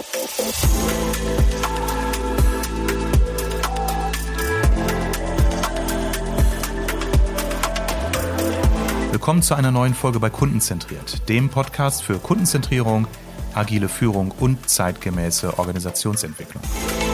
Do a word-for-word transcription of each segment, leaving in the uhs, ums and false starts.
Willkommen zu einer neuen Folge bei Kundenzentriert, dem Podcast für Kundenzentrierung, agile Führung und zeitgemäße Organisationsentwicklung.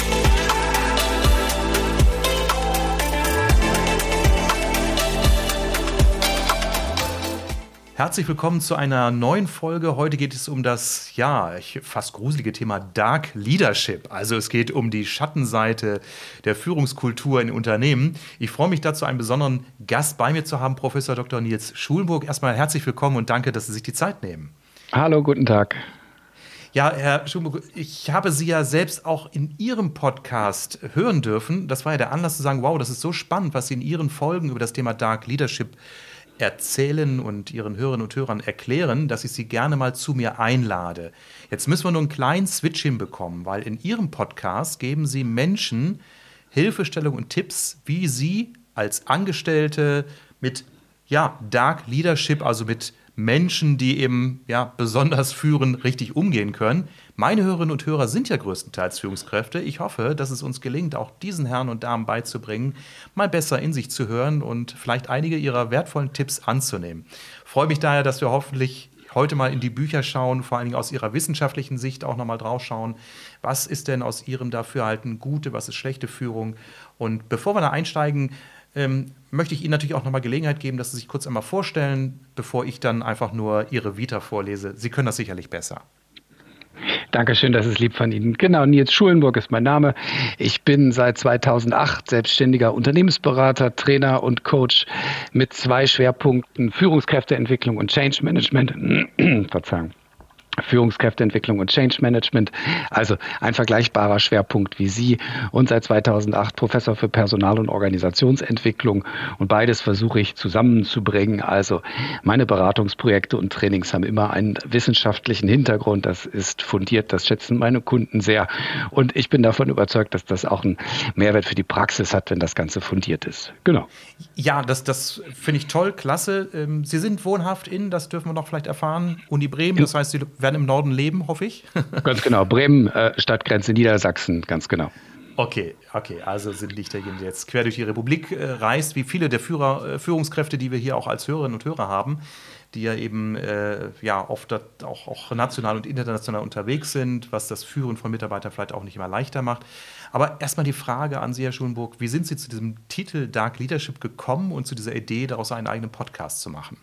Herzlich willkommen zu einer neuen Folge. Heute geht es um das, ja, fast gruselige Thema Dark Leadership. Also es geht um die Schattenseite der Führungskultur in Unternehmen. Ich freue mich dazu, einen besonderen Gast bei mir zu haben, Professor Doktor Nils Schulenburg. Erstmal herzlich willkommen und danke, dass Sie sich die Zeit nehmen. Hallo, guten Tag. Ja, Herr Schulenburg, ich habe Sie ja selbst auch in Ihrem Podcast hören dürfen. Das war ja der Anlass zu sagen, wow, das ist so spannend, was Sie in Ihren Folgen über das Thema Dark Leadership erzählen und Ihren Hörerinnen und Hörern erklären, dass ich Sie gerne mal zu mir einlade. Jetzt müssen wir nur einen kleinen Switch hinbekommen, weil in Ihrem Podcast geben Sie Menschen Hilfestellung und Tipps, wie sie als Angestellte mit ja, Dark Leadership, also mit Menschen, die eben ja, besonders führen, richtig umgehen können. Meine Hörerinnen und Hörer sind ja größtenteils Führungskräfte. Ich hoffe, dass es uns gelingt, auch diesen Herren und Damen beizubringen, mal besser in sich zu hören und vielleicht einige ihrer wertvollen Tipps anzunehmen. Ich freue mich daher, dass wir hoffentlich heute mal in die Bücher schauen, vor allen Dingen aus Ihrer wissenschaftlichen Sicht auch nochmal drauf schauen. Was ist denn aus Ihrem Dafürhalten gute, was ist schlechte Führung? Und bevor wir da einsteigen, ähm, möchte ich Ihnen natürlich auch nochmal Gelegenheit geben, dass Sie sich kurz einmal vorstellen, bevor ich dann einfach nur Ihre Vita vorlese. Sie können das sicherlich besser. Dankeschön, das ist lieb von Ihnen. Genau, Nils Schulenburg ist mein Name. Ich bin seit zweitausendacht selbstständiger Unternehmensberater, Trainer und Coach mit zwei Schwerpunkten Führungskräfteentwicklung und Change Management. Verzeihung. Führungskräfteentwicklung und Change Management, also ein vergleichbarer Schwerpunkt wie Sie, und seit zweitausendacht Professor für Personal- und Organisationsentwicklung, und beides versuche ich zusammenzubringen. Also meine Beratungsprojekte und Trainings haben immer einen wissenschaftlichen Hintergrund, das ist fundiert, das schätzen meine Kunden sehr, und ich bin davon überzeugt, dass das auch einen Mehrwert für die Praxis hat, wenn das Ganze fundiert ist. Genau. Ja, das, das finde ich toll, klasse. Sie sind wohnhaft in, das dürfen wir noch vielleicht erfahren, Uni Bremen, das heißt, Sie werden im Norden leben, hoffe ich. Ganz genau, Bremen, äh, Stadtgrenze Niedersachsen, ganz genau. Okay, okay, also sind nicht derjenige, der jetzt quer durch die Republik äh, reist, wie viele der Führer, äh, Führungskräfte, die wir hier auch als Hörerinnen und Hörer haben, die ja eben äh, ja, oft auch, auch national und international unterwegs sind, was das Führen von Mitarbeitern vielleicht auch nicht immer leichter macht. Aber erstmal die Frage an Sie, Herr Schulenburg, wie sind Sie zu diesem Titel Dark Leadership gekommen und zu dieser Idee, daraus einen eigenen Podcast zu machen?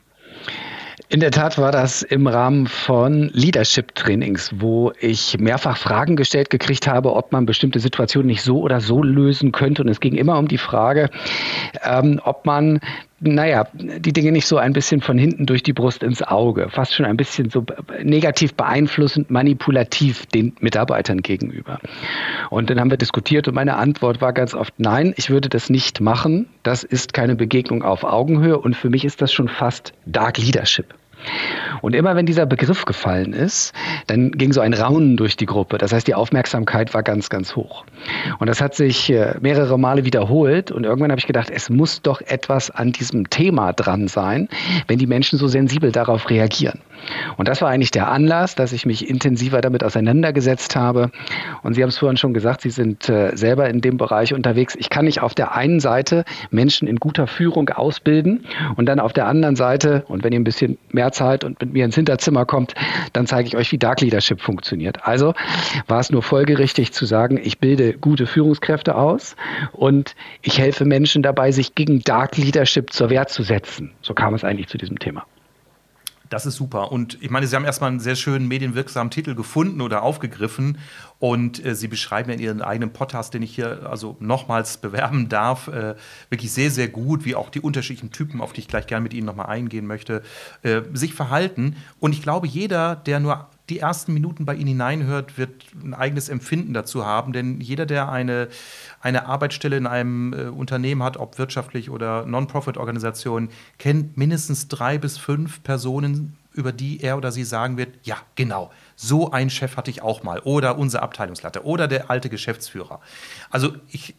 In der Tat war das im Rahmen von Leadership-Trainings, wo ich mehrfach Fragen gestellt gekriegt habe, ob man bestimmte Situationen nicht so oder so lösen könnte. Und es ging immer um die Frage, ähm, ob man naja, die Dinge nicht so ein bisschen von hinten durch die Brust ins Auge, fast schon ein bisschen so negativ beeinflussend, manipulativ den Mitarbeitern gegenüber. Und dann haben wir diskutiert und meine Antwort war ganz oft, nein, ich würde das nicht machen. Das ist keine Begegnung auf Augenhöhe und für mich ist das schon fast Dark Leadership. Und immer wenn dieser Begriff gefallen ist, dann ging so ein Raunen durch die Gruppe. Das heißt, die Aufmerksamkeit war ganz, ganz hoch. Und das hat sich mehrere Male wiederholt. Und irgendwann habe ich gedacht, es muss doch etwas an diesem Thema dran sein, wenn die Menschen so sensibel darauf reagieren. Und das war eigentlich der Anlass, dass ich mich intensiver damit auseinandergesetzt habe. Und Sie haben es vorhin schon gesagt, Sie sind äh, selber in dem Bereich unterwegs. Ich kann nicht auf der einen Seite Menschen in guter Führung ausbilden und dann auf der anderen Seite, und wenn ihr ein bisschen mehr Zeit und mit mir ins Hinterzimmer kommt, dann zeige ich euch, wie Dark Leadership funktioniert. Also war es nur folgerichtig zu sagen, ich bilde gute Führungskräfte aus und ich helfe Menschen dabei, sich gegen Dark Leadership zur Wehr zu setzen. So kam es eigentlich zu diesem Thema. Das ist super. Und ich meine, Sie haben erstmal einen sehr schönen medienwirksamen Titel gefunden oder aufgegriffen. Und äh, Sie beschreiben ja in Ihren eigenen Podcast, den ich hier also nochmals bewerben darf, äh, wirklich sehr, sehr gut, wie auch die unterschiedlichen Typen, auf die ich gleich gerne mit Ihnen nochmal eingehen möchte, äh, sich verhalten. Und ich glaube, jeder, der nur die ersten Minuten bei Ihnen hineinhört, wird ein eigenes Empfinden dazu haben. Denn jeder, der eine, eine Arbeitsstelle in einem äh, Unternehmen hat, ob wirtschaftlich oder Non-Profit-Organisation, kennt mindestens drei bis fünf Personen, über die er oder sie sagen wird, ja, genau, so einen Chef hatte ich auch mal. Oder unser Abteilungsleiter oder der alte Geschäftsführer. Also ich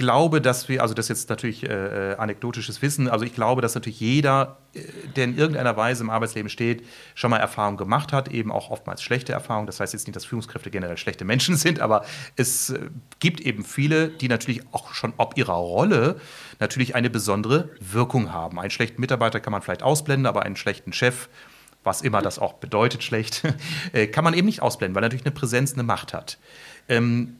glaube, dass wir, also das ist jetzt natürlich äh, anekdotisches Wissen, also ich glaube, dass natürlich jeder, äh, der in irgendeiner Weise im Arbeitsleben steht, schon mal Erfahrungen gemacht hat, eben auch oftmals schlechte Erfahrungen. Das heißt jetzt nicht, dass Führungskräfte generell schlechte Menschen sind, aber es äh, gibt eben viele, die natürlich auch schon ob ihrer Rolle natürlich eine besondere Wirkung haben. Einen schlechten Mitarbeiter kann man vielleicht ausblenden, aber einen schlechten Chef, was immer das auch bedeutet, schlecht, äh, kann man eben nicht ausblenden, weil er natürlich eine Präsenz, eine Macht hat. Ähm,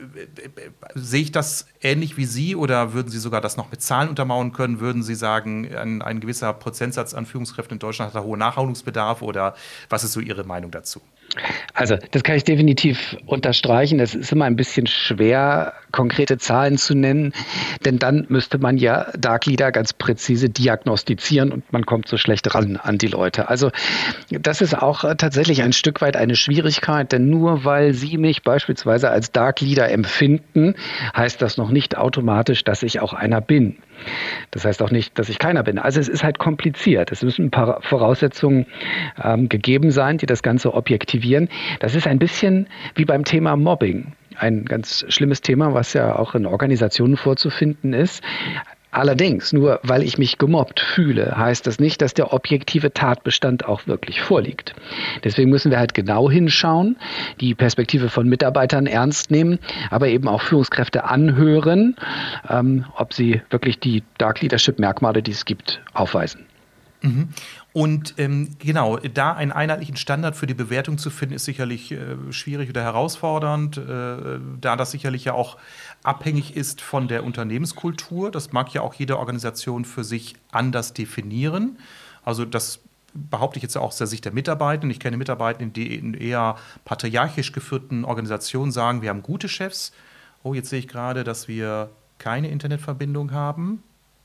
Sehe ich das ähnlich wie Sie oder würden Sie sogar das noch mit Zahlen untermauern können? Würden Sie sagen, ein, ein gewisser Prozentsatz an Führungskräften in Deutschland hat da hohen Nachholungsbedarf oder was ist so Ihre Meinung dazu? Also das kann ich definitiv unterstreichen. Es ist immer ein bisschen schwer, konkrete Zahlen zu nennen, denn dann müsste man ja Dark Leader ganz präzise diagnostizieren und man kommt so schlecht ran an die Leute. Also das ist auch tatsächlich ein Stück weit eine Schwierigkeit, denn nur weil Sie mich beispielsweise als Dark Leader empfinden, heißt das noch nicht automatisch, dass ich auch einer bin. Das heißt auch nicht, dass ich keiner bin. Also es ist halt kompliziert. Es müssen ein paar Voraussetzungen ähm, gegeben sein, die das Ganze objektivieren. Das ist ein bisschen wie beim Thema Mobbing. Ein ganz schlimmes Thema, was ja auch in Organisationen vorzufinden ist. Allerdings, nur weil ich mich gemobbt fühle, heißt das nicht, dass der objektive Tatbestand auch wirklich vorliegt. Deswegen müssen wir halt genau hinschauen, die Perspektive von Mitarbeitern ernst nehmen, aber eben auch Führungskräfte anhören, ähm, ob sie wirklich die Dark Leadership-Merkmale, die es gibt, aufweisen. Mhm. Und ähm, genau, da einen einheitlichen Standard für die Bewertung zu finden, ist sicherlich äh, schwierig oder herausfordernd, äh, da das sicherlich ja auch abhängig ist von der Unternehmenskultur. Das mag ja auch jede Organisation für sich anders definieren. Also das behaupte ich jetzt auch aus der Sicht der Mitarbeiter. Ich kenne Mitarbeiter, die in eher patriarchisch geführten Organisationen sagen, wir haben gute Chefs. Oh, jetzt sehe ich gerade, dass wir keine Internetverbindung haben.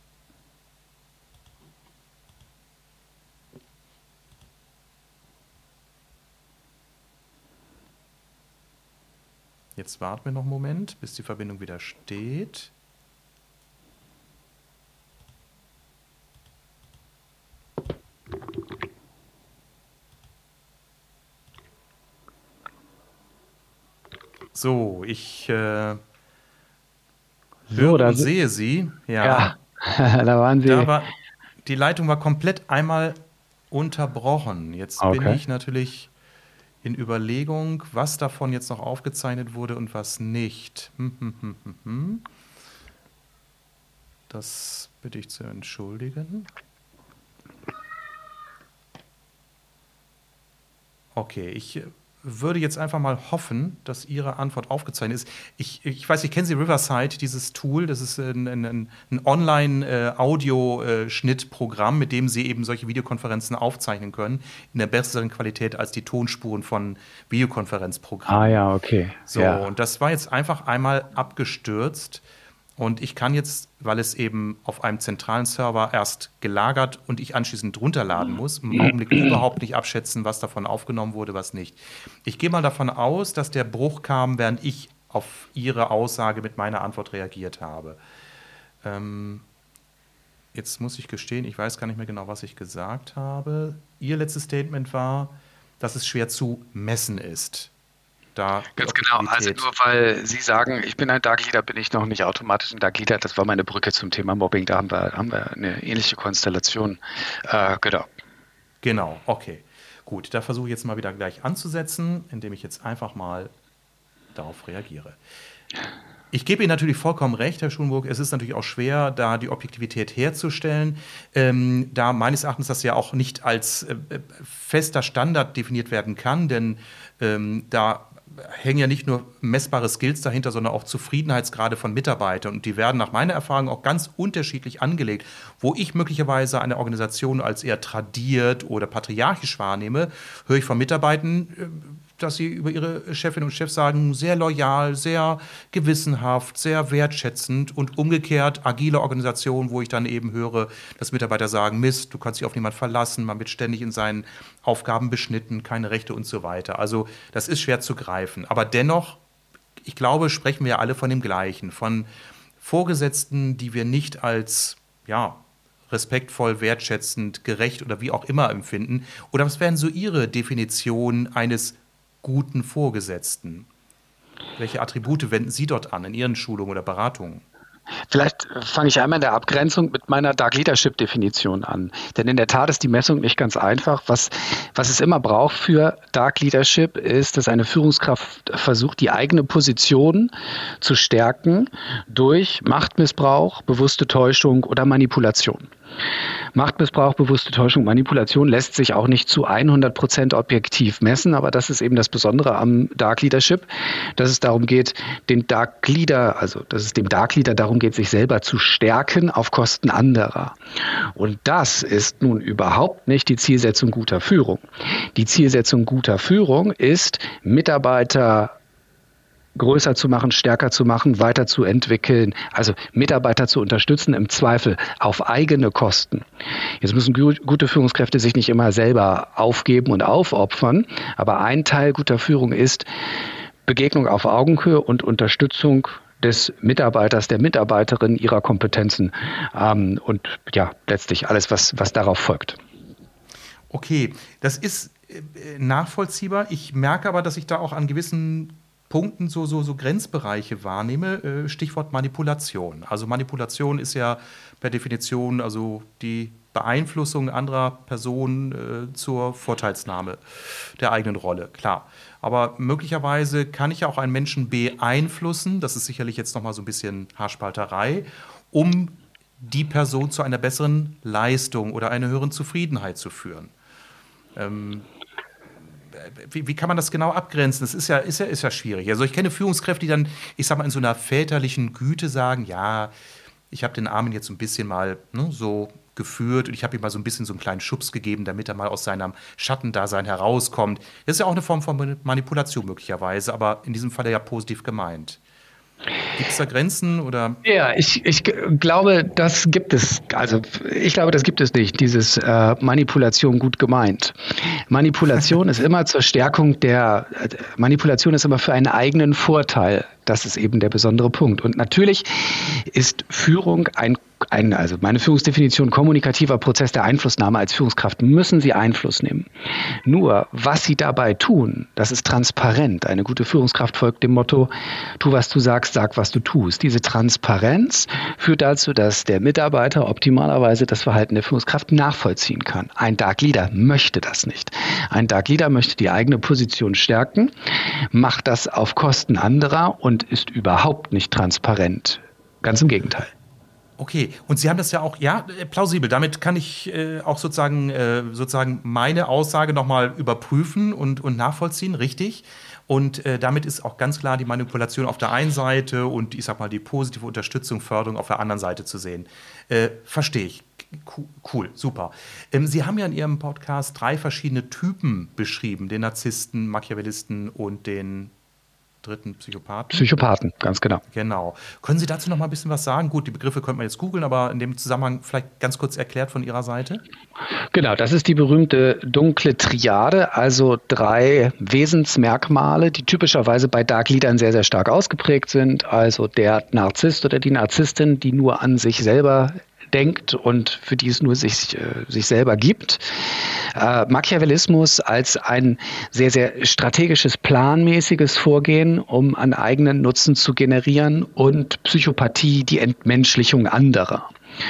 Jetzt warten wir noch einen Moment, bis die Verbindung wieder steht. So, ich äh, So, höre da und si- sehe Sie. Ja, da waren Sie. Da war, die Leitung war komplett einmal unterbrochen. Jetzt bin Okay. ich natürlich in Überlegung, was davon jetzt noch aufgezeichnet wurde und was nicht. Hm, hm, hm, hm, hm. Das bitte ich zu entschuldigen. Okay, ich würde jetzt einfach mal hoffen, dass Ihre Antwort aufgezeichnet ist. Ich, ich weiß nicht, kennen Sie Riverside, dieses Tool? Das ist ein, ein, ein Online-Audioschnittprogramm, mit dem Sie eben solche Videokonferenzen aufzeichnen können, in der besseren Qualität als die Tonspuren von Videokonferenzprogrammen. Ah ja, okay. So, Ja. und das war jetzt einfach einmal abgestürzt. Und ich kann jetzt, weil es eben auf einem zentralen Server erst gelagert und ich anschließend runterladen muss, im Augenblick überhaupt nicht abschätzen, was davon aufgenommen wurde, was nicht. Ich gehe mal davon aus, dass der Bruch kam, während ich auf Ihre Aussage mit meiner Antwort reagiert habe. Ähm, jetzt muss ich gestehen, ich weiß gar nicht mehr genau, was ich gesagt habe. Ihr letztes Statement war, dass es schwer zu messen ist. Da die Ganz genau. Also Objektivität- nur weil Sie sagen, ich bin ein Dark Leader, bin ich noch nicht automatisch ein Dark Leader. Das war meine Brücke zum Thema Mobbing. Da haben wir, haben wir eine ähnliche Konstellation. Äh, genau. Genau, okay. Gut, da versuche ich jetzt mal wieder gleich anzusetzen, indem ich jetzt einfach mal darauf reagiere. Ich gebe Ihnen natürlich vollkommen recht, Herr Schulenburg. Es ist natürlich auch schwer, da die Objektivität herzustellen, ähm, da meines Erachtens das ja auch nicht als äh, fester Standard definiert werden kann, denn ähm, da hängen ja nicht nur messbare Skills dahinter, sondern auch Zufriedenheitsgrade von Mitarbeitern. Und die werden nach meiner Erfahrung auch ganz unterschiedlich angelegt. Wo ich möglicherweise eine Organisation als eher tradiert oder patriarchisch wahrnehme, höre ich von Mitarbeitern, äh, dass sie über ihre Chefinnen und Chefs sagen, sehr loyal, sehr gewissenhaft, sehr wertschätzend und umgekehrt agile Organisationen, wo ich dann eben höre, dass Mitarbeiter sagen, Mist, du kannst dich auf niemanden verlassen, man wird ständig in seinen Aufgaben beschnitten, keine Rechte und so weiter. Also das ist schwer zu greifen. Aber dennoch, ich glaube, sprechen wir alle von dem Gleichen, von Vorgesetzten, die wir nicht als, ja, respektvoll, wertschätzend, gerecht oder wie auch immer empfinden. Oder was wären so Ihre Definition eines guten Vorgesetzten? Welche Attribute wenden Sie dort an in Ihren Schulungen oder Beratungen? Vielleicht fange ich einmal in der Abgrenzung mit meiner Dark Leadership Definition an. Denn in der Tat ist die Messung nicht ganz einfach. Was, was es immer braucht für Dark Leadership ist, dass eine Führungskraft versucht, die eigene Position zu stärken durch Machtmissbrauch, bewusste Täuschung oder Manipulation. Machtmissbrauch, bewusste Täuschung, Manipulation lässt sich auch nicht zu hundert Prozent objektiv messen, aber das ist eben das Besondere am Dark Leadership, dass es darum geht, den Dark Leader, also dass es dem Dark Leader darum geht, sich selber zu stärken auf Kosten anderer. Und das ist nun überhaupt nicht die Zielsetzung guter Führung. Die Zielsetzung guter Führung ist, Mitarbeiter größer zu machen, stärker zu machen, weiterzuentwickeln, also Mitarbeiter zu unterstützen, im Zweifel auf eigene Kosten. Jetzt müssen gute Führungskräfte sich nicht immer selber aufgeben und aufopfern, aber ein Teil guter Führung ist Begegnung auf Augenhöhe und Unterstützung des Mitarbeiters, der Mitarbeiterin, ihrer Kompetenzen ähm, und ja, letztlich alles, was, was darauf folgt. Okay, das ist äh, nachvollziehbar. Ich merke aber, dass ich da auch an gewissen Punkten so, so, so Grenzbereiche wahrnehme, äh, Stichwort Manipulation. Also Manipulation ist ja per Definition also die Beeinflussung anderer Personen äh, zur Vorteilsnahme der eigenen Rolle, klar. Aber möglicherweise kann ich ja auch einen Menschen beeinflussen, das ist sicherlich jetzt nochmal so ein bisschen Haarspalterei, um die Person zu einer besseren Leistung oder einer höheren Zufriedenheit zu führen. Ähm, Wie, wie kann man das genau abgrenzen? Das ist ja, ist ja, ist ja schwierig. Also ich kenne Führungskräfte, die dann, ich sag mal, in so einer väterlichen Güte sagen, ja, ich habe den Armen jetzt so ein bisschen mal ne, so geführt und ich habe ihm mal so ein bisschen so einen kleinen Schubs gegeben, damit er mal aus seinem Schattendasein herauskommt. Das ist ja auch eine Form von Manipulation möglicherweise, aber in diesem Fall ja positiv gemeint. Gibt es da Grenzen oder? Ja, ich, ich glaube, das gibt es. Also ich glaube, das gibt es nicht, dieses äh, Manipulation gut gemeint. Manipulation ist immer zur Stärkung der, äh, Manipulation ist immer für einen eigenen Vorteil. Das ist eben der besondere Punkt. Und natürlich ist Führung ein Ein, also meine Führungsdefinition, kommunikativer Prozess der Einflussnahme. Als Führungskraft müssen Sie Einfluss nehmen. Nur, was Sie dabei tun, das ist transparent. Eine gute Führungskraft folgt dem Motto, tu, was du sagst, sag, was du tust. Diese Transparenz führt dazu, dass der Mitarbeiter optimalerweise das Verhalten der Führungskraft nachvollziehen kann. Ein Dark Leader möchte das nicht. Ein Dark Leader möchte die eigene Position stärken, macht das auf Kosten anderer und ist überhaupt nicht transparent. Ganz im Gegenteil. Okay, und Sie haben das ja auch, ja, plausibel. Damit kann ich äh, auch sozusagen, äh, sozusagen meine Aussage nochmal überprüfen und, und nachvollziehen, richtig. Und äh, damit ist auch ganz klar die Manipulation auf der einen Seite und ich sag mal die positive Unterstützung, Förderung auf der anderen Seite zu sehen. Äh, verstehe ich. Cool, super. Ähm, Sie haben ja in Ihrem Podcast drei verschiedene Typen beschrieben: den Narzissten, Machiavellisten und den dritten Psychopathen. Psychopathen, ganz genau. Genau. Können Sie dazu noch mal ein bisschen was sagen? Gut, die Begriffe könnte man jetzt googeln, aber in dem Zusammenhang vielleicht ganz kurz erklärt von Ihrer Seite. Genau, das ist die berühmte dunkle Triade, also drei Wesensmerkmale, die typischerweise bei Dark Leadern sehr, sehr stark ausgeprägt sind. Also der Narzisst oder die Narzisstin, die nur an sich selber denkt und für die es nur sich, äh, sich selber gibt. Äh, Machiavellismus als ein sehr, sehr strategisches, planmäßiges Vorgehen, um einen eigenen Nutzen zu generieren, und Psychopathie, die Entmenschlichung anderer.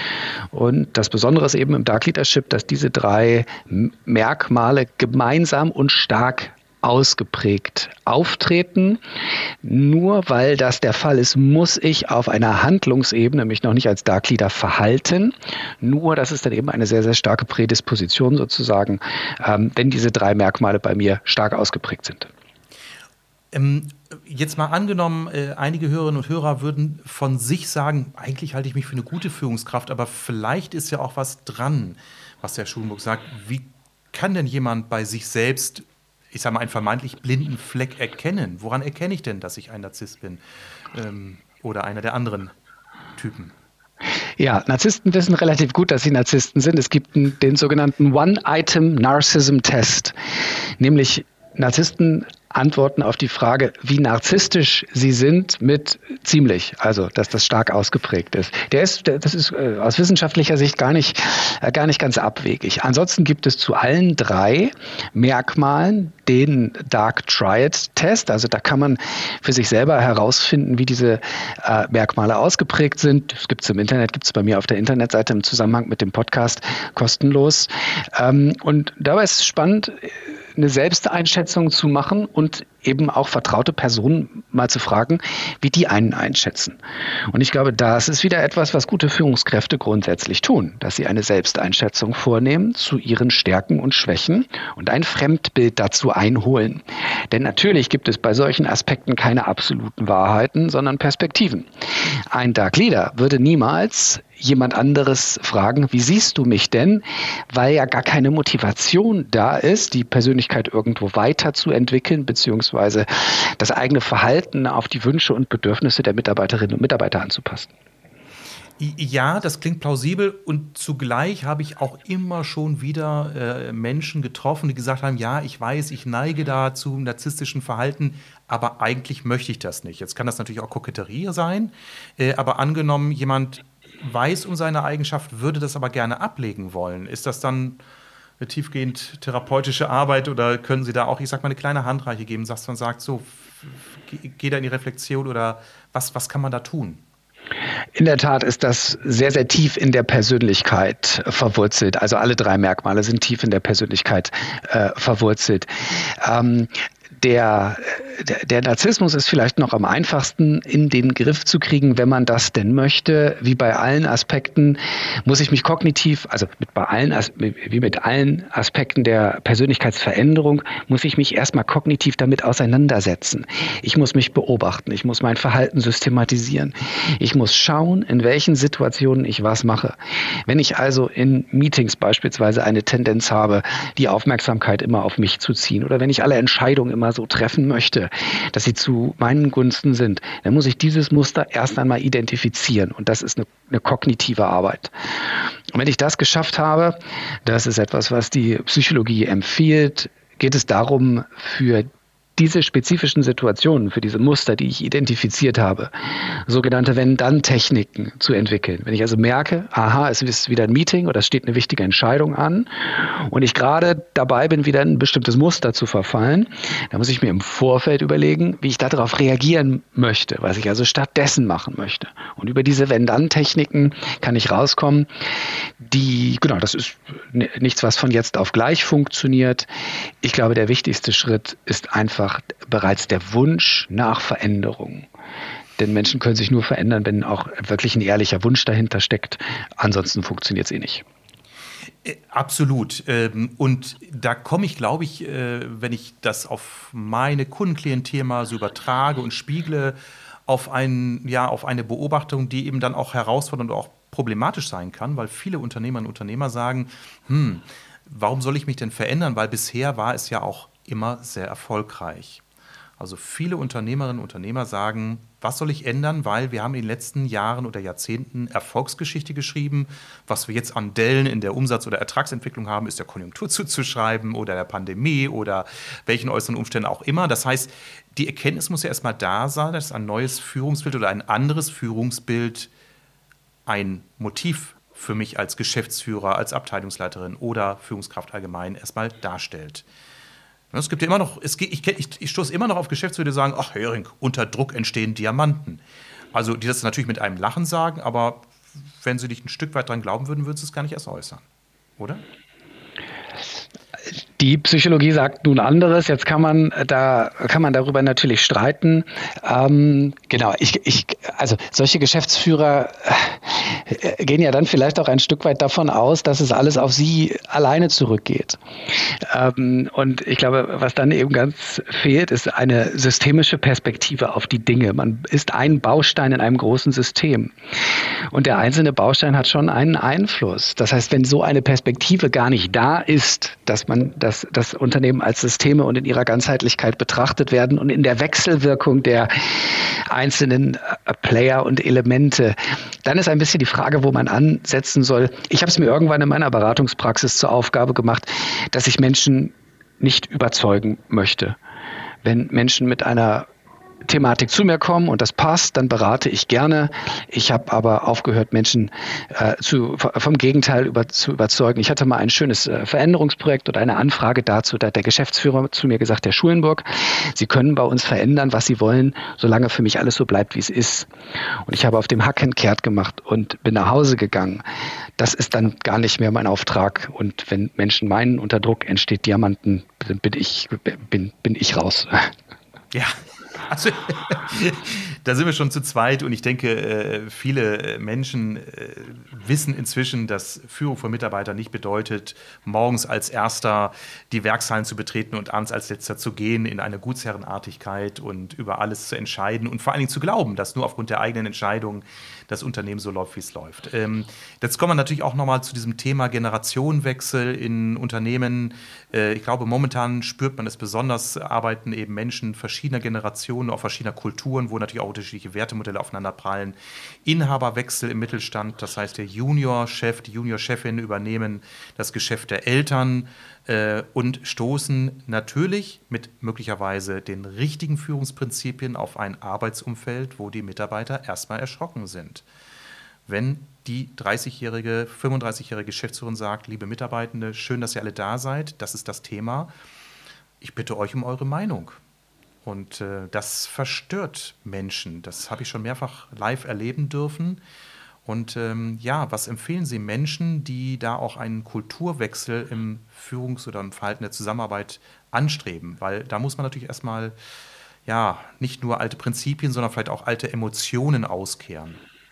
Und das Besondere ist eben im Dark Leadership, dass diese drei Merkmale gemeinsam und stark ausgeprägt auftreten. Nur weil das der Fall ist, muss ich auf einer Handlungsebene mich noch nicht als Dark Leader verhalten. Nur das ist dann eben eine sehr, sehr starke Prädisposition sozusagen, ähm, wenn diese drei Merkmale bei mir stark ausgeprägt sind. Ähm, jetzt mal angenommen, äh, einige Hörerinnen und Hörer würden von sich sagen, eigentlich halte ich mich für eine gute Führungskraft, aber vielleicht ist ja auch was dran, was der Schulenburg sagt. Wie kann denn jemand bei sich selbst, ich sage mal, einen vermeintlich blinden Fleck erkennen? Woran erkenne ich denn, dass ich ein Narzisst bin? Ähm, oder einer der anderen Typen? Ja, Narzissten wissen relativ gut, dass sie Narzissten sind. Es gibt den sogenannten One-Item-Narcissism-Test. Nämlich Narzissten antworten auf die Frage, wie narzisstisch Sie sind, mit ziemlich, also dass das stark ausgeprägt ist. Der ist, das ist äh, aus wissenschaftlicher Sicht gar nicht, äh, gar nicht ganz abwegig. Ansonsten gibt es zu allen drei Merkmalen den Dark Triad Test. Also da kann man für sich selber herausfinden, wie diese äh, Merkmale ausgeprägt sind. Das gibt es im Internet, gibt es bei mir auf der Internetseite im Zusammenhang mit dem Podcast kostenlos. Ähm, und dabei ist es spannend, eine Selbsteinschätzung zu machen und eben auch vertraute Personen mal zu fragen, wie die einen einschätzen. Und ich glaube, das ist wieder etwas, was gute Führungskräfte grundsätzlich tun, dass sie eine Selbsteinschätzung vornehmen zu ihren Stärken und Schwächen und ein Fremdbild dazu einholen. Denn natürlich gibt es bei solchen Aspekten keine absoluten Wahrheiten, sondern Perspektiven. Ein Dark Leader würde niemals jemand anderes fragen, wie siehst du mich denn? Weil ja gar keine Motivation da ist, die Persönlichkeit irgendwo weiterzuentwickeln, beziehungsweise das eigene Verhalten auf die Wünsche und Bedürfnisse der Mitarbeiterinnen und Mitarbeiter anzupassen. Ja, das klingt plausibel und zugleich habe ich auch immer schon wieder äh, Menschen getroffen, die gesagt haben, ja, ich weiß, ich neige da zu narzisstischen Verhalten, aber eigentlich möchte ich das nicht. Jetzt kann das natürlich auch Koketterie sein, äh, aber angenommen, jemand weiß um seine Eigenschaft, würde das aber gerne ablegen wollen. Ist das dann eine tiefgehend therapeutische Arbeit oder können Sie da auch, ich sag mal, eine kleine Handreiche geben, dass man sagt, so, geh da in die Reflexion oder was, was kann man da tun? In der Tat ist das sehr, sehr tief in der Persönlichkeit verwurzelt. Also alle drei Merkmale sind tief in der Persönlichkeit äh, verwurzelt. Ähm, Der, der, der Narzissmus ist vielleicht noch am einfachsten in den Griff zu kriegen, wenn man das denn möchte. Wie bei allen Aspekten muss ich mich kognitiv, also mit bei allen, wie mit allen Aspekten der Persönlichkeitsveränderung, muss ich mich erstmal kognitiv damit auseinandersetzen. Ich muss mich beobachten, ich muss mein Verhalten systematisieren. Ich muss schauen, in welchen Situationen ich was mache. Wenn ich also in Meetings beispielsweise eine Tendenz habe, die Aufmerksamkeit immer auf mich zu ziehen oder wenn ich alle Entscheidungen immer so treffen möchte, dass sie zu meinen Gunsten sind, dann muss ich dieses Muster erst einmal identifizieren. Und das ist eine, eine kognitive Arbeit. Und wenn ich das geschafft habe, das ist etwas, was die Psychologie empfiehlt, geht es darum, für diese spezifischen Situationen, für diese Muster, die ich identifiziert habe, sogenannte Wenn-Dann-Techniken zu entwickeln. Wenn ich also merke, aha, es ist wieder ein Meeting oder es steht eine wichtige Entscheidung an und ich gerade dabei bin, wieder in ein bestimmtes Muster zu verfallen, dann muss ich mir im Vorfeld überlegen, wie ich darauf reagieren möchte, was ich also stattdessen machen möchte. Und über diese Wenn-Dann-Techniken kann ich rauskommen, die, genau, das ist nichts, was von jetzt auf gleich funktioniert. Ich glaube, der wichtigste Schritt ist einfach bereits der Wunsch nach Veränderung. Denn Menschen können sich nur verändern, wenn auch wirklich ein ehrlicher Wunsch dahinter steckt. Ansonsten funktioniert es eh nicht. Absolut. Und da komme ich, glaube ich, wenn ich das auf meine Kundenklientel mal so übertrage und spiegle, auf, ein, ja, auf eine Beobachtung, die eben dann auch herausfordernd und auch problematisch sein kann, weil viele Unternehmerinnen und Unternehmer sagen, hm, warum soll ich mich denn verändern? Weil bisher war es ja auch immer sehr erfolgreich. Also viele Unternehmerinnen und Unternehmer sagen, was soll ich ändern, weil wir haben in den letzten Jahren oder Jahrzehnten Erfolgsgeschichte geschrieben. Was wir jetzt an Dellen in der Umsatz- oder Ertragsentwicklung haben, ist der Konjunktur zuzuschreiben oder der Pandemie oder welchen äußeren Umständen auch immer. Das heißt, die Erkenntnis muss ja erstmal da sein, dass ein neues Führungsbild oder ein anderes Führungsbild ein Motiv für mich als Geschäftsführer, als Abteilungsleiterin oder Führungskraft allgemein erstmal darstellt. Es gibt ja immer noch, es, ich, ich, ich stoße immer noch auf Geschäftsführer, die sagen, ach Hering, unter Druck entstehen Diamanten. Also die das natürlich mit einem Lachen sagen, aber wenn sie nicht ein Stück weit dran glauben würden, würden sie es gar nicht erst äußern, oder? Die Psychologie sagt nun anderes. Jetzt kann man da kann man darüber natürlich streiten. Ähm, genau, ich, ich, also solche Geschäftsführer äh, gehen ja dann vielleicht auch ein Stück weit davon aus, dass es alles auf sie alleine zurückgeht. Ähm, und ich glaube, was dann eben ganz fehlt, ist eine systemische Perspektive auf die Dinge. Man ist ein Baustein in einem großen System. Und der einzelne Baustein hat schon einen Einfluss. Das heißt, wenn so eine Perspektive gar nicht da ist, dass man dass das Unternehmen als Systeme und in ihrer Ganzheitlichkeit betrachtet werden und in der Wechselwirkung der einzelnen Player und Elemente, dann ist ein bisschen die Frage, wo man ansetzen soll. Ich habe es mir irgendwann in meiner Beratungspraxis zur Aufgabe gemacht, dass ich Menschen nicht überzeugen möchte. Wenn Menschen mit einer Thematik zu mir kommen und das passt, dann berate ich gerne. Ich habe aber aufgehört, Menschen äh, zu, vom Gegenteil über, zu überzeugen. Ich hatte mal ein schönes äh, Veränderungsprojekt oder eine Anfrage dazu. Da hat der Geschäftsführer zu mir gesagt, Herr Schulenburg, Sie können bei uns verändern, was Sie wollen, solange für mich alles so bleibt, wie es ist. Und ich habe auf dem Hacken kehrt gemacht und bin nach Hause gegangen. Das ist dann gar nicht mehr mein Auftrag. Und wenn Menschen meinen, unter Druck entsteht Diamanten, bin ich, bin, bin ich raus. Ja. Also, da sind wir schon zu zweit und ich denke, viele Menschen wissen inzwischen, dass Führung von Mitarbeitern nicht bedeutet, morgens als Erster die Werkshallen zu betreten und abends als Letzter zu gehen, in eine Gutsherrenartigkeit und über alles zu entscheiden und vor allen Dingen zu glauben, dass nur aufgrund der eigenen Entscheidung das Unternehmen so läuft, wie es läuft. Jetzt kommen wir natürlich auch nochmal zu diesem Thema Generationenwechsel in Unternehmen. Ich glaube, momentan spürt man es besonders, arbeiten eben Menschen verschiedener Generationen, auch verschiedener Kulturen, wo natürlich auch unterschiedliche Wertemodelle aufeinander prallen. Inhaberwechsel im Mittelstand, das heißt, der Juniorchef, die Juniorchefin übernehmen das Geschäft der Eltern äh, und stoßen natürlich mit möglicherweise den richtigen Führungsprinzipien auf ein Arbeitsumfeld, wo die Mitarbeiter erstmal erschrocken sind. Wenn die dreißigjährige, fünfunddreißigjährige Geschäftsführerin sagt, liebe Mitarbeitende, schön, dass ihr alle da seid, das ist das Thema. Ich bitte euch um eure Meinung. Und äh, das verstört Menschen. Das habe ich schon mehrfach live erleben dürfen. Und ähm, ja, was empfehlen Sie Menschen, die da auch einen Kulturwechsel im Führungs- oder im Verhalten der Zusammenarbeit anstreben? Weil da muss man natürlich erstmal ja, nicht nur alte Prinzipien, sondern vielleicht auch alte Emotionen auskehren.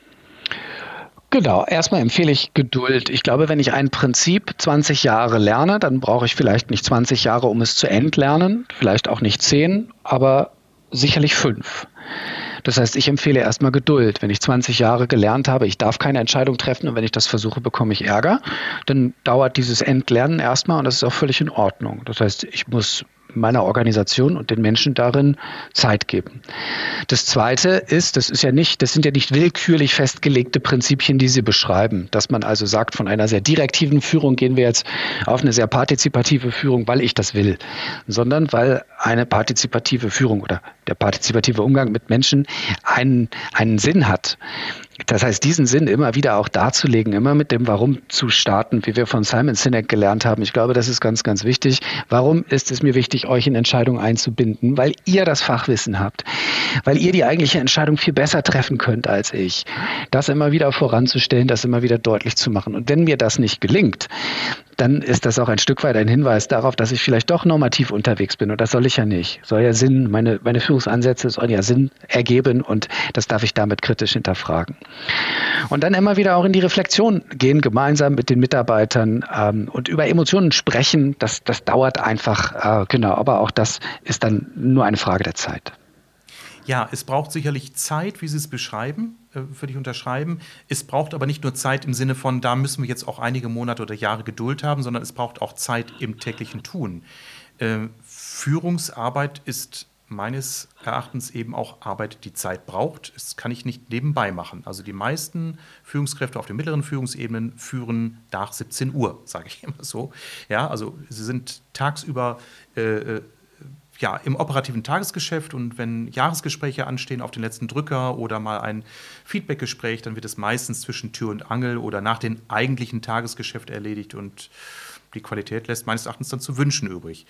Genau, erstmal empfehle ich Geduld. Ich glaube, wenn ich ein Prinzip zwanzig Jahre lerne, dann brauche ich vielleicht nicht zwanzig Jahre, um es zu entlernen, vielleicht auch nicht zehn, aber sicherlich fünf. Das heißt, ich empfehle erstmal Geduld. Wenn ich zwanzig Jahre gelernt habe, ich darf keine Entscheidung treffen und wenn ich das versuche, bekomme ich Ärger, dann dauert dieses Entlernen erstmal und das ist auch völlig in Ordnung. Das heißt, ich muss meiner Organisation und den Menschen darin Zeit geben. Das Zweite ist, das ist ja nicht, das sind ja nicht willkürlich festgelegte Prinzipien, die Sie beschreiben, dass man also sagt, von einer sehr direktiven Führung gehen wir jetzt auf eine sehr partizipative Führung, weil ich das will, sondern weil eine partizipative Führung oder der partizipative Umgang mit Menschen einen, einen Sinn hat. Das heißt, diesen Sinn immer wieder auch darzulegen, immer mit dem Warum zu starten, wie wir von Simon Sinek gelernt haben. Ich glaube, das ist ganz, ganz wichtig. Warum ist es mir wichtig, euch in Entscheidungen einzubinden? Weil ihr das Fachwissen habt, weil ihr die eigentliche Entscheidung viel besser treffen könnt als ich. Das immer wieder voranzustellen, das immer wieder deutlich zu machen. Und wenn mir das nicht gelingt, dann ist das auch ein Stück weit ein Hinweis darauf, dass ich vielleicht doch normativ unterwegs bin. Und das soll ich ja nicht. Soll ja Sinn, meine, meine Führungsansätze sollen ja Sinn ergeben und das darf ich damit kritisch hinterfragen. Und dann immer wieder auch in die Reflexion gehen, gemeinsam mit den Mitarbeitern ähm, und über Emotionen sprechen. Das, das dauert einfach, äh, genau, aber auch das ist dann nur eine Frage der Zeit. Ja, es braucht sicherlich Zeit, wie Sie es beschreiben, äh, würde ich unterschreiben. Es braucht aber nicht nur Zeit im Sinne von, da müssen wir jetzt auch einige Monate oder Jahre Geduld haben, sondern es braucht auch Zeit im täglichen Tun. Äh, Führungsarbeit ist meines Erachtens eben auch Arbeit, die Zeit braucht. Das kann ich nicht nebenbei machen. Also die meisten Führungskräfte auf den mittleren Führungsebenen führen nach siebzehn Uhr, sage ich immer so. Ja, also sie sind tagsüber äh, ja, im operativen Tagesgeschäft und wenn Jahresgespräche anstehen auf den letzten Drücker oder mal ein Feedbackgespräch, dann wird es meistens zwischen Tür und Angel oder nach dem eigentlichen Tagesgeschäft erledigt und die Qualität lässt meines Erachtens dann zu wünschen übrig.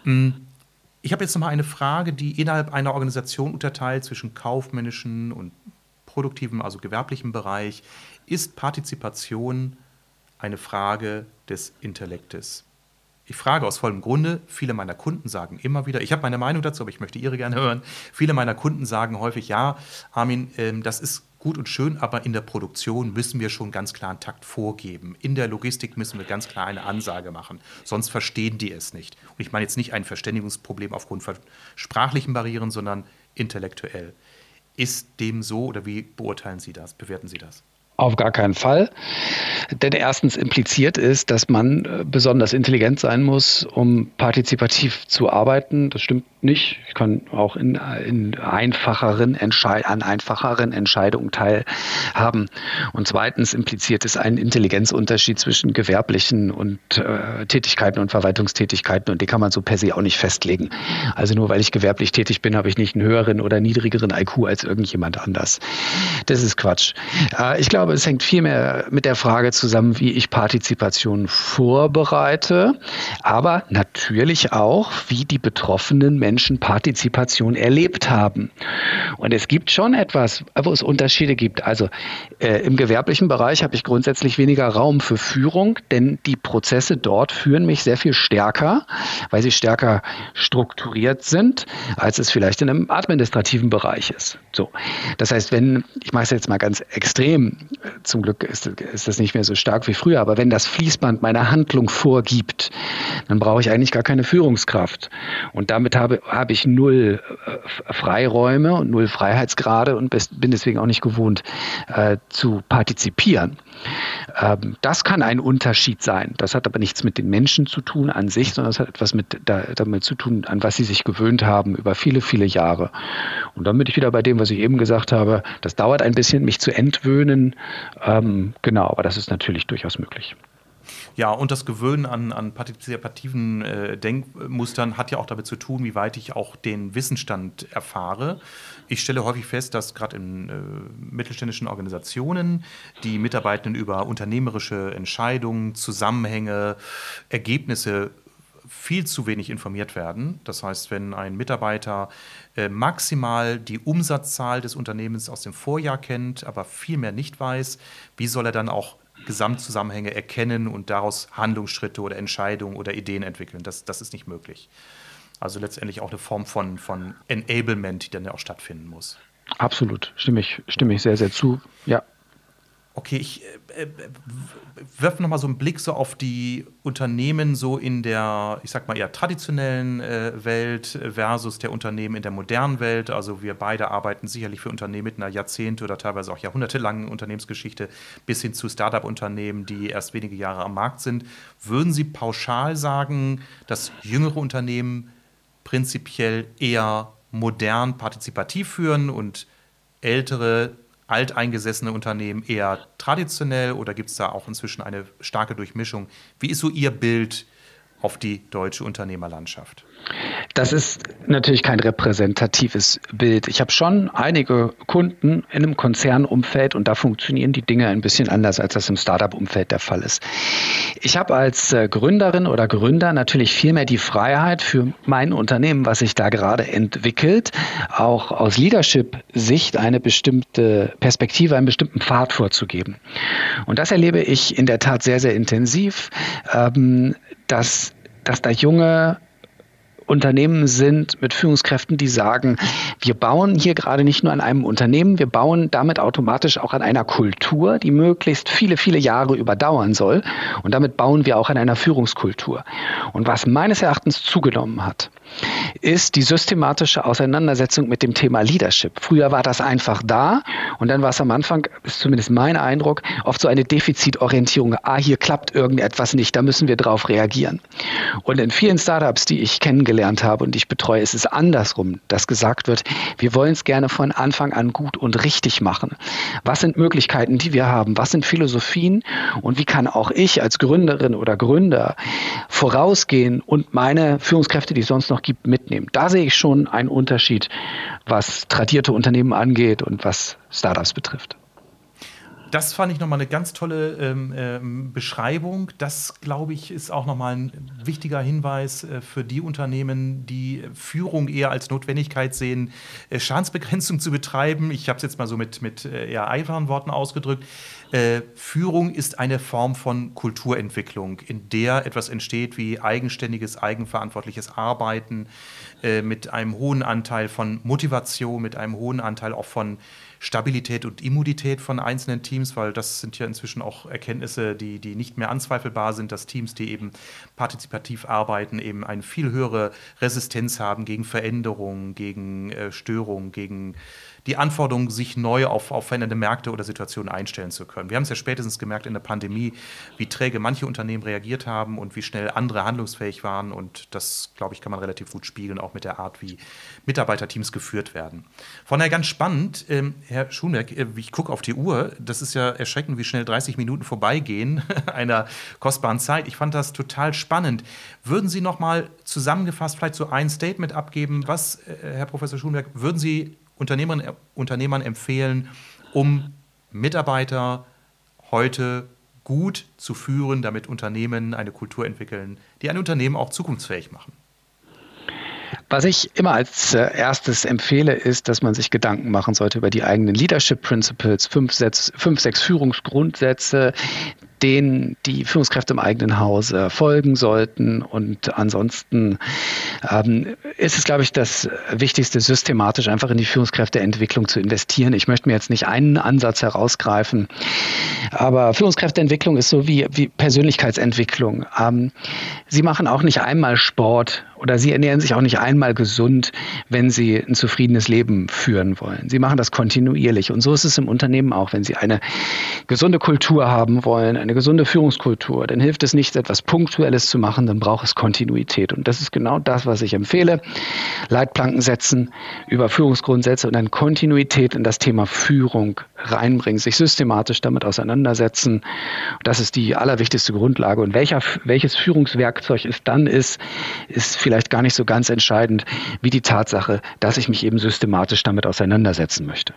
Ich habe jetzt noch mal eine Frage, die innerhalb einer Organisation unterteilt zwischen kaufmännischen und produktivem, also gewerblichem Bereich. Ist Partizipation eine Frage des Intellektes? Ich frage aus vollem Grunde, viele meiner Kunden sagen immer wieder, ich habe meine Meinung dazu, aber ich möchte Ihre gerne hören, viele meiner Kunden sagen häufig, ja, Armin, ähm, das ist gut und schön, aber in der Produktion müssen wir schon ganz klar einen Takt vorgeben. In der Logistik müssen wir ganz klar eine Ansage machen, sonst verstehen die es nicht. Und ich meine jetzt nicht ein Verständigungsproblem aufgrund von sprachlichen Barrieren, sondern intellektuell. Ist dem so oder wie beurteilen Sie das, bewerten Sie das? Auf gar keinen Fall. Denn erstens impliziert ist, dass man besonders intelligent sein muss, um partizipativ zu arbeiten. Das stimmt nicht. Ich kann auch in, in einfacheren Entschei- an einfacheren Entscheidungen teilhaben. Und zweitens impliziert es einen Intelligenzunterschied zwischen gewerblichen und äh, Tätigkeiten und Verwaltungstätigkeiten. Und den kann man so per se auch nicht festlegen. Also nur weil ich gewerblich tätig bin, habe ich nicht einen höheren oder niedrigeren I Q als irgendjemand anders. Das ist Quatsch. Äh, ich glaube, es hängt viel mehr mit der Frage zusammen, wie ich Partizipation vorbereite, aber natürlich auch, wie die betroffenen Menschen Partizipation erlebt haben. Und es gibt schon etwas, wo es Unterschiede gibt. Also äh, im gewerblichen Bereich habe ich grundsätzlich weniger Raum für Führung, denn die Prozesse dort führen mich sehr viel stärker, weil sie stärker strukturiert sind, als es vielleicht in einem administrativen Bereich ist. So, das heißt, wenn, ich mache es jetzt mal ganz extrem, zum Glück ist, ist das nicht mehr so stark wie früher, aber wenn das Fließband meine Handlung vorgibt, dann brauche ich eigentlich gar keine Führungskraft. Und damit habe, habe ich null äh, Freiräume und null Freiheitsgrade und bin deswegen auch nicht gewohnt äh, zu partizipieren. Ähm, das kann ein Unterschied sein. Das hat aber nichts mit den Menschen zu tun an sich, sondern es hat etwas mit, da, damit zu tun, an was sie sich gewöhnt haben über viele, viele Jahre. Und dann bin ich wieder bei dem, was ich eben gesagt habe. Das dauert ein bisschen, mich zu entwöhnen. Ähm, genau, aber das ist natürlich durchaus möglich. Ja, und das Gewöhnen an, an partizipativen äh, Denkmustern hat ja auch damit zu tun, wie weit ich auch den Wissensstand erfahre. Ich stelle häufig fest, dass gerade in äh, mittelständischen Organisationen die Mitarbeitenden über unternehmerische Entscheidungen, Zusammenhänge, Ergebnisse viel zu wenig informiert werden. Das heißt, wenn ein Mitarbeiter äh, maximal die Umsatzzahl des Unternehmens aus dem Vorjahr kennt, aber viel mehr nicht weiß, wie soll er dann auch Gesamtzusammenhänge erkennen und daraus Handlungsschritte oder Entscheidungen oder Ideen entwickeln? Das, das ist nicht möglich. Also letztendlich auch eine Form von, von Enablement, die dann ja auch stattfinden muss. Absolut, stimme ich, stimme ich sehr, sehr zu, ja. Okay, ich äh, werfe nochmal so einen Blick so auf die Unternehmen so in der, ich sag mal, eher traditionellen äh, Welt versus der Unternehmen in der modernen Welt. Also wir beide arbeiten sicherlich für Unternehmen mit einer Jahrzehnte- oder teilweise auch jahrhundertelangen Unternehmensgeschichte bis hin zu Start-up-Unternehmen, die erst wenige Jahre am Markt sind. Würden Sie pauschal sagen, dass jüngere Unternehmen prinzipiell eher modern partizipativ führen und ältere alteingesessene Unternehmen eher traditionell, oder gibt es da auch inzwischen eine starke Durchmischung? Wie ist so Ihr Bild auf die deutsche Unternehmerlandschaft? Das ist natürlich kein repräsentatives Bild. Ich habe schon einige Kunden in einem Konzernumfeld und da funktionieren die Dinge ein bisschen anders, als das im Startup-Umfeld der Fall ist. Ich habe als Gründerin oder Gründer natürlich viel mehr die Freiheit für mein Unternehmen, was sich da gerade entwickelt, auch aus Leadership-Sicht eine bestimmte Perspektive, einen bestimmten Pfad vorzugeben. Und das erlebe ich in der Tat sehr, sehr intensiv, ähm, dass, dass da junge Unternehmen sind mit Führungskräften, die sagen, wir bauen hier gerade nicht nur an einem Unternehmen, wir bauen damit automatisch auch an einer Kultur, die möglichst viele, viele Jahre überdauern soll. Und damit bauen wir auch an einer Führungskultur. Und was meines Erachtens zugenommen hat, ist die systematische Auseinandersetzung mit dem Thema Leadership. Früher war das einfach da und dann war es am Anfang, ist zumindest mein Eindruck, oft so eine Defizitorientierung. Ah, hier klappt irgendetwas nicht, da müssen wir drauf reagieren. Und in vielen Startups, die ich kennengelernt habe und ich betreue, ist es andersrum, dass gesagt wird, wir wollen es gerne von Anfang an gut und richtig machen. Was sind Möglichkeiten, die wir haben? Was sind Philosophien? Und wie kann auch ich als Gründerin oder Gründer vorausgehen und meine Führungskräfte, die es sonst noch gibt, mitnehmen? Da sehe ich schon einen Unterschied, was tradierte Unternehmen angeht und was Startups betrifft. Das fand ich nochmal eine ganz tolle ähm, ähm, Beschreibung. Das, glaube ich, ist auch nochmal ein wichtiger Hinweis äh, für die Unternehmen, die Führung eher als Notwendigkeit sehen, äh, Schadensbegrenzung zu betreiben. Ich habe es jetzt mal so mit, mit äh, eher einfachen Worten ausgedrückt. Äh, Führung ist eine Form von Kulturentwicklung, in der etwas entsteht wie eigenständiges, eigenverantwortliches Arbeiten äh, mit einem hohen Anteil von Motivation, mit einem hohen Anteil auch von Stabilität und Immunität von einzelnen Teams, weil das sind ja inzwischen auch Erkenntnisse, die, die nicht mehr anzweifelbar sind, dass Teams, die eben partizipativ arbeiten, eben eine viel höhere Resistenz haben gegen Veränderungen, gegen äh, Störungen, gegen die Anforderung, sich neu auf, auf verändernde Märkte oder Situationen einstellen zu können. Wir haben es ja spätestens gemerkt in der Pandemie, wie träge manche Unternehmen reagiert haben und wie schnell andere handlungsfähig waren. Und das, glaube ich, kann man relativ gut spiegeln, auch mit der Art, wie Mitarbeiterteams geführt werden. Von daher ganz spannend, ähm, Herr Schulenberg, äh, ich gucke auf die Uhr, das ist ja erschreckend, wie schnell dreißig Minuten vorbeigehen einer kostbaren Zeit. Ich fand das total spannend. Würden Sie noch mal zusammengefasst vielleicht so ein Statement abgeben, was, äh, Herr Professor Schulenberg, würden Sie Unternehmern, Unternehmern empfehlen, um Mitarbeiter heute gut zu führen, damit Unternehmen eine Kultur entwickeln, die ein Unternehmen auch zukunftsfähig machen? Was ich immer als erstes empfehle, ist, dass man sich Gedanken machen sollte über die eigenen Leadership Principles, fünf, sechs, fünf, sechs Führungsgrundsätze, denen die Führungskräfte im eigenen Hause folgen sollten. Und ansonsten ähm, ist es, glaube ich, das Wichtigste, systematisch einfach in die Führungskräfteentwicklung zu investieren. Ich möchte mir jetzt nicht einen Ansatz herausgreifen, aber Führungskräfteentwicklung ist so wie, wie Persönlichkeitsentwicklung. Ähm, Sie machen auch nicht einmal Sport oder Sie ernähren sich auch nicht einmal gesund, wenn Sie ein zufriedenes Leben führen wollen. Sie machen das kontinuierlich. Und so ist es im Unternehmen auch. Wenn Sie eine gesunde Kultur haben wollen, eine gesunde Führungskultur, dann hilft es nicht, etwas Punktuelles zu machen, dann braucht es Kontinuität. Und das ist genau das, was ich empfehle. Leitplanken setzen über Führungsgrundsätze und dann Kontinuität in das Thema Führung reinbringen, sich systematisch damit auseinandersetzen. Das ist die allerwichtigste Grundlage. Und welcher, welches Führungswerkzeug es dann ist, ist vielleicht gar nicht so ganz entscheidend wie die Tatsache, dass ich mich eben systematisch damit auseinandersetzen möchte.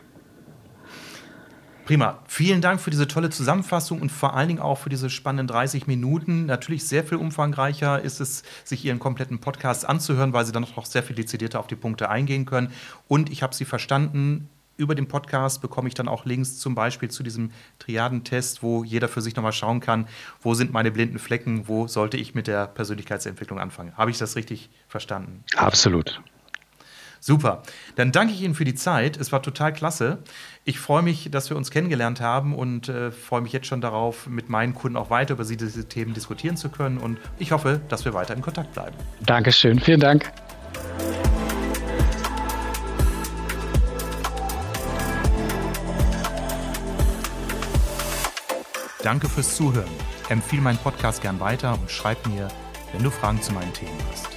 Prima. Vielen Dank für diese tolle Zusammenfassung und vor allen Dingen auch für diese spannenden dreißig Minuten. Natürlich sehr viel umfangreicher ist es, sich Ihren kompletten Podcast anzuhören, weil Sie dann noch sehr viel dezidierter auf die Punkte eingehen können. Und ich habe Sie verstanden, über den Podcast bekomme ich dann auch Links zum Beispiel zu diesem Triadentest, wo jeder für sich nochmal schauen kann, wo sind meine blinden Flecken, wo sollte ich mit der Persönlichkeitsentwicklung anfangen. Habe ich das richtig verstanden? Absolut. Super. Dann danke ich Ihnen für die Zeit. Es war total klasse. Ich freue mich, dass wir uns kennengelernt haben und äh, freue mich jetzt schon darauf, mit meinen Kunden auch weiter über diese Themen diskutieren zu können. Und ich hoffe, dass wir weiter in Kontakt bleiben. Dankeschön. Vielen Dank. Danke fürs Zuhören. Empfehle meinen Podcast gern weiter und schreib mir, wenn du Fragen zu meinen Themen hast.